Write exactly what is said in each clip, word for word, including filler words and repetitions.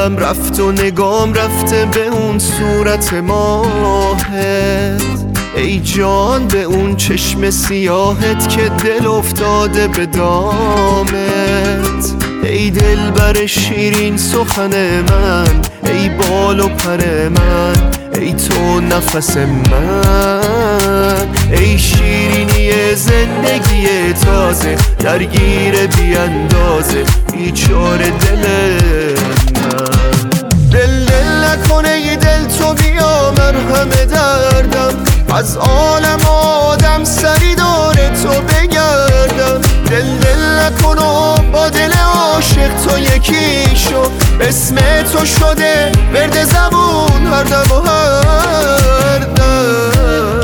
دلم رفت و نگام رفته به اون صورت ماهت. ای جان به اون چشم سیاهت که دل افتاده به دامت. ای دلبر شیرین سخن من، ای بال و پر من، ای تو نفس من. ای شیرینی زندگی تازه، درگیر بی اندازه بیچاره دل من. دل دل نکنه ای دل تو بیا مرهم دردم، از عالم آدم سری داره تو بگردم. دل دل نکن و با دل عاشق تو یکی شو، اسم تو شده ورد زبون هر دم و هر دم.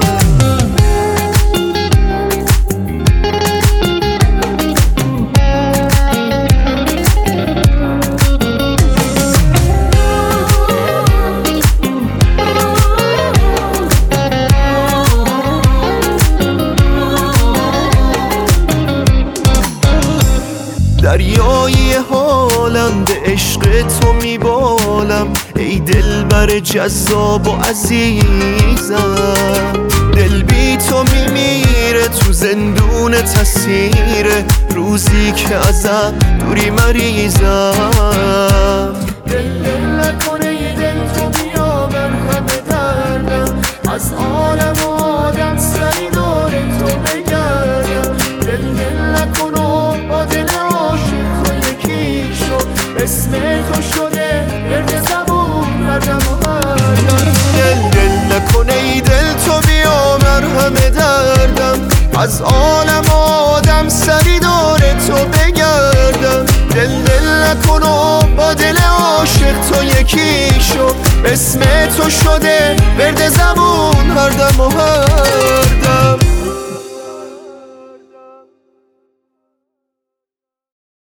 دریایی حالم به عشق تو میبالم، ای دلبر جذاب و عزیزم. دل بی تو میمیره تو زندون تسخیر، روزی که ازم دوری مریضم. دل دل نکنه ای دل تو بیا مرهم دردم، از عالم آدم سری داره تو بگردم. دل دل نکن و با دل اسم تو شده ورد زبون هر دم و هر دم. دل دل نکنه ای دل تو بیا مرهم دردم، از عالم آدم سری داره تو بگردم. دل دل نکن و با دل عاشق تو یکی شو، اسم تو شده ورد زبون هر دم و هر